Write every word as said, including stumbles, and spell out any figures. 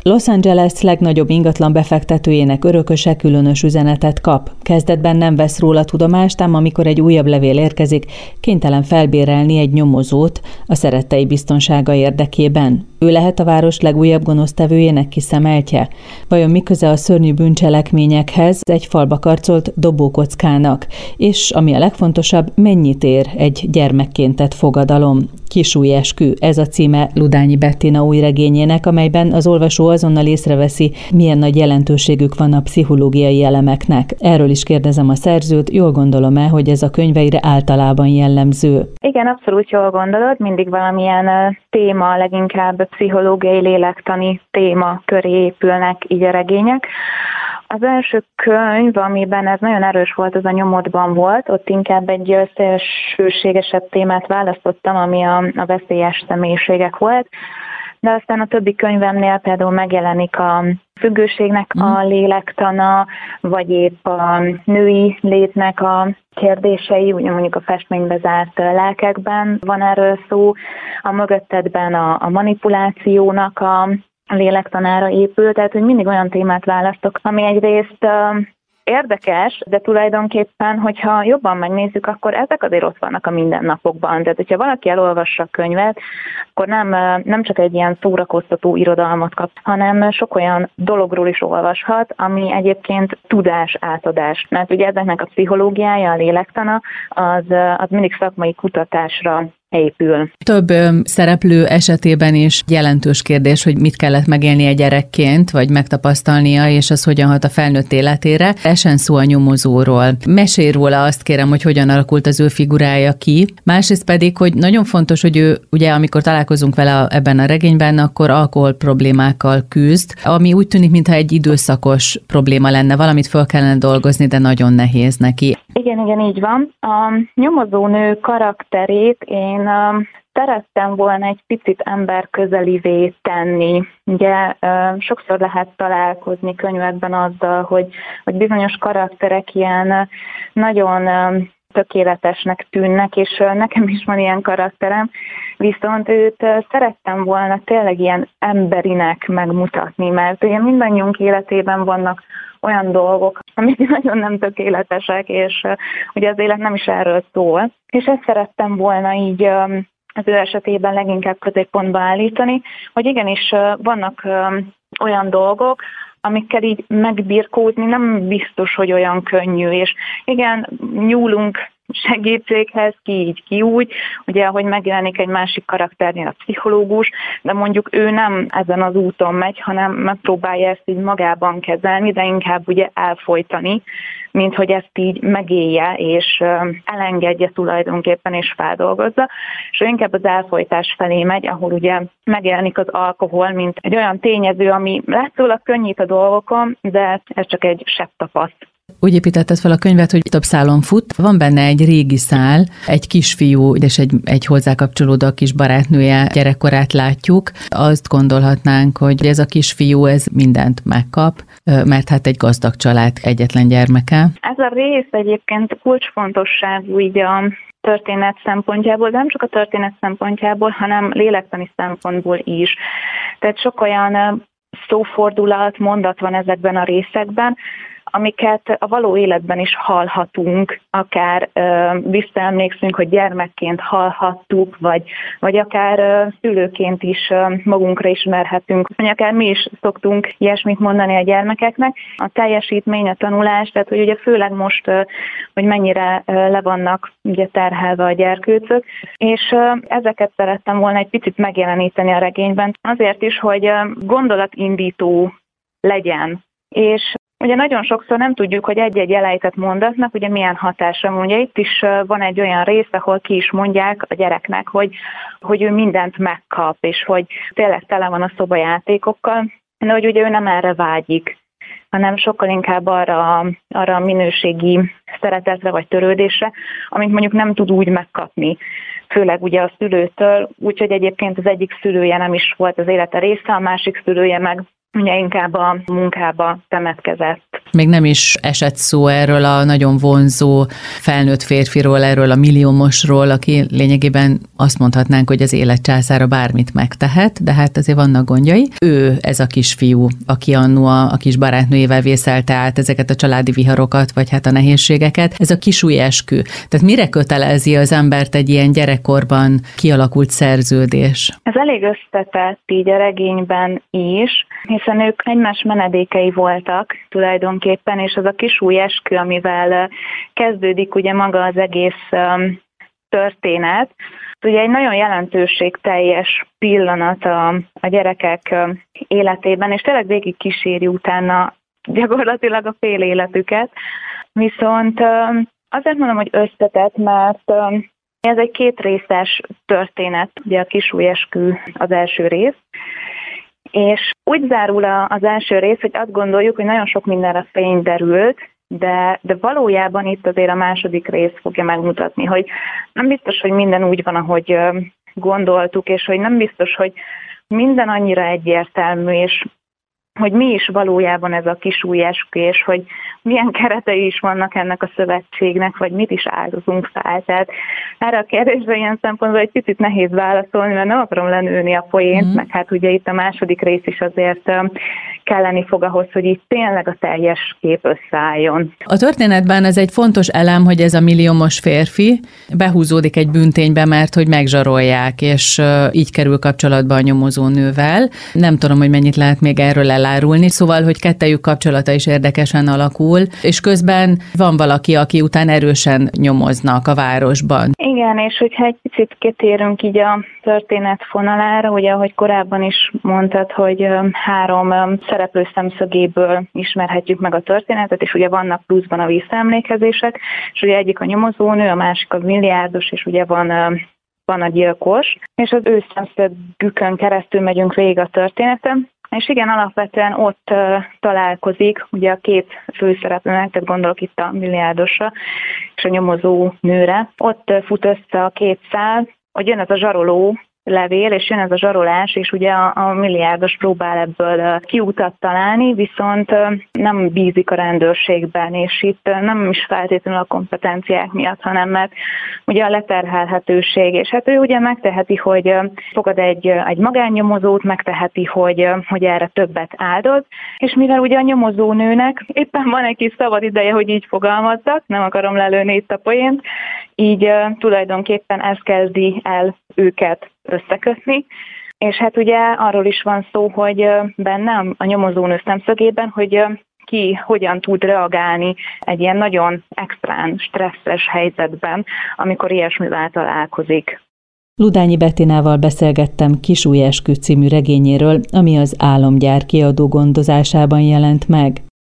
Los Angeles legnagyobb ingatlan befektetőjének örököse különös üzenetet kap. Kezdetben nem vesz róla tudomást, ám amikor egy újabb levél érkezik, kénytelen felbérelni egy nyomozót a szerettei biztonsága érdekében. Ő lehet a város legújabb gonosztevőjének kiszemeltje? Vajon mi köze a szörnyű bűncselekményekhez egy falba karcolt dobókockának? És ami a legfontosabb, mennyit ér egy gyermekként tett fogadalom? Kisúlyeskü, ez a címe Ludányi Bettina új regényének, amelyben az olvasó azonnal észreveszi, milyen nagy jelentőségük van a pszichológiai elemeknek. Erről is kérdezem a szerzőt, jól gondolom-e, hogy ez a könyveire általában jellemző? Igen, abszolút jól gondolod, mindig valamilyen téma, leginkább pszichológiai, lélektani téma köré épülnek így a regények. Az első könyv, amiben ez nagyon erős volt, az a Nyomodban volt, ott inkább egy szélsőségesebb témát választottam, ami a, a veszélyes személyiségek volt, de aztán a többi könyvemnél például megjelenik a függőségnek a lélektana, vagy épp a női létnek a kérdései, ugye mondjuk a festménybe zárt lelkekben van erről szó, a mögöttedben a, a manipulációnak a lélektanára épül, tehát hogy mindig olyan témát választok, ami egyrészt uh, érdekes, de tulajdonképpen, hogyha jobban megnézzük, akkor ezek azért ott vannak a mindennapokban. Tehát, hogyha valaki elolvassa a könyvet, akkor nem, nem csak egy ilyen szórakoztató irodalmat kap, hanem sok olyan dologról is olvashat, ami egyébként tudás átadás. Mert ugye ezeknek a pszichológiája, a lélektana, az, az mindig szakmai kutatásra épül. Több szereplő esetében is jelentős kérdés, hogy mit kellett megélnie gyerekként, vagy megtapasztalnia, és az hogyan hat a felnőtt életére. Esen szó a nyomozóról. Mesélj róla, azt kérem, hogy hogyan alakult az ő figurája ki. Másrészt pedig, hogy nagyon fontos, hogy ő, ugye amikor találkozunk vele ebben a regényben, akkor alkohol problémákkal küzd, ami úgy tűnik, mintha egy időszakos probléma lenne, valamit föl kellene dolgozni, de nagyon nehéz neki. Igen, igen, így van. A nyomozónő karakterét én szerettem volna egy picit emberközelivé tenni. Ugye sokszor lehet találkozni könyvekben azzal, hogy, hogy bizonyos karakterek ilyen nagyon tökéletesnek tűnnek, és nekem is van ilyen karakterem, viszont őt szerettem volna tényleg ilyen emberinek megmutatni, mert ugye mindannyiunk életében vannak olyan dolgok, amik nagyon nem tökéletesek, és uh, ugye az élet nem is erről szól. És ezt szerettem volna így um, az ő esetében leginkább középpontba állítani, hogy igenis uh, vannak um, olyan dolgok, amikkel így megbirkózni nem biztos, hogy olyan könnyű, és igen, nyúlunk segítséghez, ki így, ki úgy, ugye, ahogy megjelenik egy másik karakternél a pszichológus, de mondjuk ő nem ezen az úton megy, hanem megpróbálja ezt így magában kezelni, de inkább ugye elfojtani, mint hogy ezt így megélje, és elengedje tulajdonképpen, és feldolgozza, és ő inkább az elfojtás felé megy, ahol ugye megjelenik az alkohol, mint egy olyan tényező, ami látszólag könnyít a dolgokon, de ez csak egy sebb tapaszt. Úgy építetted fel a könyvet, hogy több szálon fut. Van benne egy régi szál, egy kisfiú és egy, egy hozzá kapcsolódó kis barátnője gyerekkorát látjuk. Azt gondolhatnánk, hogy ez a kisfiú ez mindent megkap, mert hát egy gazdag család egyetlen gyermeke. Ez a rész egyébként kulcsfontosságú így a történet szempontjából, de nem csak a történet szempontjából, hanem lélektani szempontból is. Tehát sok olyan szófordulat, mondat van ezekben a részekben, amiket a való életben is hallhatunk, akár ö, visszaemlékszünk, hogy gyermekként hallhattuk, vagy, vagy akár ö, szülőként is ö, magunkra ismerhetünk, vagy akár mi is szoktunk ilyesmit mondani a gyermekeknek. A teljesítmény, a tanulás, tehát hogy ugye főleg most, ö, hogy mennyire ö, le vannak ugye terhelve a gyerkőcök, és ö, ezeket szerettem volna egy picit megjeleníteni a regényben, azért is, hogy ö, gondolatindító legyen, és ugye nagyon sokszor nem tudjuk, hogy egy-egy elejtett mondatnak ugye milyen hatása van. Ugye itt is van egy olyan rész, ahol ki is mondják a gyereknek, hogy, hogy ő mindent megkap, és hogy tényleg tele van a szobajátékokkal, de hogy ugye ő nem erre vágyik, hanem sokkal inkább arra, arra a minőségi szeretetre vagy törődésre, amit mondjuk nem tud úgy megkapni. Főleg ugye a szülőtől, úgyhogy egyébként az egyik szülője nem is volt az élete része, a másik szülője meg ugye inkább a munkába temetkezett. Még nem is esett szó erről a nagyon vonzó felnőtt férfiról, erről a milliómosról, aki lényegében azt mondhatnánk, hogy az élet császára bármit megtehet, de hát azért vannak gondjai. Ő ez a kisfiú, aki annó a, a kis barátnőjével vészelte át ezeket a családi viharokat, vagy hát a nehézségeket. Ez a kisujjeskü. Tehát mire kötelezi az embert egy ilyen gyerekkorban kialakult szerződés? Ez elég összetett így a regényben is, hiszen ők egymás menedékei voltak tulajdonképpen, és az a kisujjeskü, amivel kezdődik ugye maga az egész um, történet, ugye egy nagyon jelentőségteljes pillanat a, a gyerekek um, életében, és tényleg végig kíséri utána gyakorlatilag a fél életüket. Viszont um, azért mondom, hogy összetett, mert um, ez egy kétrészes történet, ugye a kisujjeskü az első rész, és úgy zárul az első rész, hogy azt gondoljuk, hogy nagyon sok mindenre fény derült, de, de valójában itt azért a második rész fogja megmutatni, hogy nem biztos, hogy minden úgy van, ahogy gondoltuk, és hogy nem biztos, hogy minden annyira egyértelmű, és hogy mi is valójában ez a kisujjeskü, és hogy milyen keretei is vannak ennek a szövetségnek, vagy mit is áldozunk fel. Tehát erre a kérdésre ilyen szempontból egy picit nehéz válaszolni, mert nem akarom lenőni a poént, mm. meg hát ugye itt a második rész is azért kelleni fog ahhoz, hogy itt tényleg a teljes kép összeálljon. A történetben ez egy fontos elem, hogy ez a milliómos férfi behúzódik egy bűnténybe, mert hogy megzsarolják, és így kerül kapcsolatba a nyomozónővel. Nem tudom, hogy mennyit lehet még erről elárulni, szóval, hogy kettejük kapcsolata is érdekesen alakul, és közben van valaki, aki után erősen nyomoznak a városban. Igen, és hogyha egy picit kitérünk így a történet fonalára, ugye, ahogy korábban is mondtad, hogy három szereplő szemszögéből ismerhetjük meg a történetet, és ugye vannak pluszban a visszaemlékezések, és ugye egyik a nyomozónő, a másik a milliárdos, és ugye van van a gyilkos, és az ő szemszögükön keresztül megyünk végig a történeten. És igen, alapvetően ott uh, találkozik ugye a két főszereplőnek, tehát gondolok itt a milliárdosra és a nyomozó nőre. Ott uh, fut össze a két szál, hogy jön ez a zsaroló levél, és jön ez a zsarolás, és ugye a, a milliárdos próbál ebből uh, kiutat találni, viszont uh, nem bízik a rendőrségben, és itt uh, nem is feltétlenül a kompetenciák miatt, hanem mert ugye a leterhelhetőség, és hát ő ugye megteheti, hogy uh, fogad egy, uh, egy magánnyomozót, megteheti, hogy, uh, hogy erre többet áldoz, és mivel ugye a nyomozónőnek éppen van egy kis szabad ideje, hogy így fogalmazzak, nem akarom lelőni itt a poént, így uh, tulajdonképpen ez kezdi el őket összekötni, és hát ugye arról is van szó, hogy bennem a nyomozónő szemszögében, hogy ki hogyan tud reagálni egy ilyen nagyon extrán, stresszes helyzetben, amikor ilyesmivel találkozik. Ludányi Bettinával beszélgettem Kisujjeskü című regényéről, ami az Álomgyár kiadó gondozásában jelent meg.